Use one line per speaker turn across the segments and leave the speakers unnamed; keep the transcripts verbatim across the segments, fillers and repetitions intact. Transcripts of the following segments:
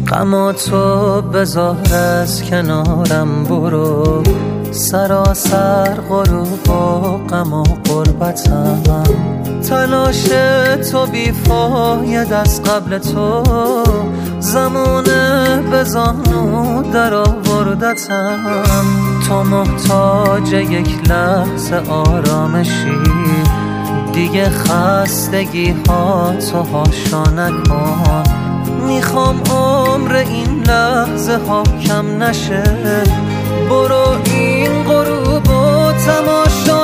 غم تو بذار از کنارم برو، سراسر غروب و غم و غربتم. تلاش تو بیفاید از قبل تو، زمانه به زانو در آوردتم. تو محتاج یک لحظه آرامشی، دیگه خستگی ها تو هاشا نکن. میخوام عمر این لحظه ها کم نشه، برو این غروب و تماشا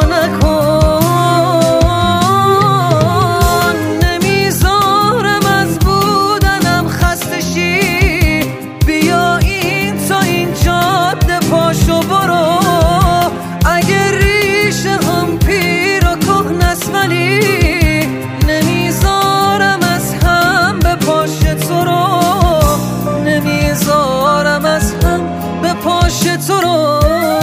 نکن. نمیذارم از بودنم خسته شی، بیا این تا این جاده پاشو برو. اگه ریشه هم پیر و کهنست ولی نمیذارم از هم به پاش تو رو، نمیذارم از هم به پاش تو رو.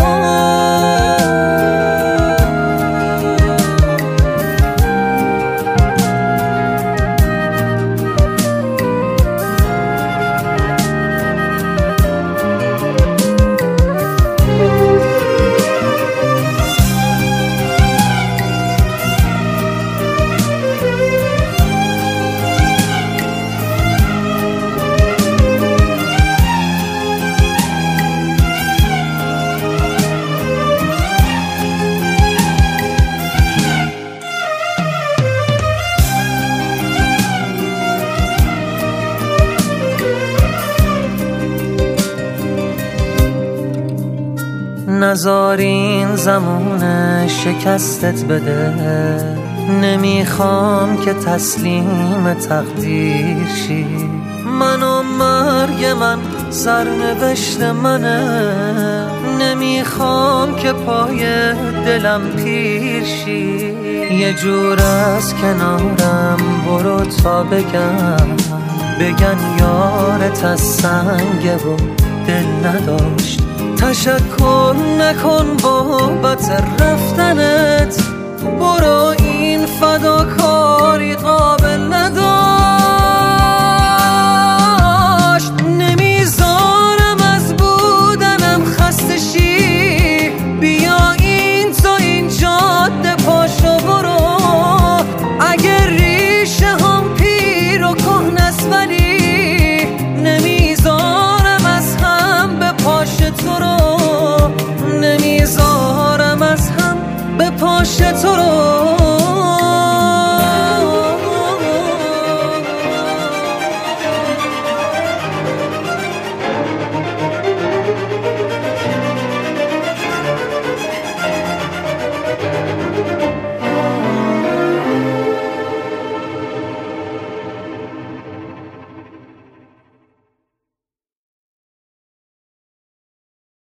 نذار این زمان شکستت بده، نمیخوام که تسلیم تقدیر شی. من و مرگ من سرنوشت منه، نمیخوام که پای دلم پیر شی. یه جور از کنارم برو تا بگم، بگن یارت از سنگه و دل نداشت. تشکر نکن بابت رفتنت، برو این فداکاری قابل نداشت. نمیذارم از بودنم خسته شی، بیا این تا این جاده پاشو برو. اگه ریشه هم پیر و کهنست ولی نمیذارم از هم به پاش تو رو، نمیذارم از هم به پاش تو رو.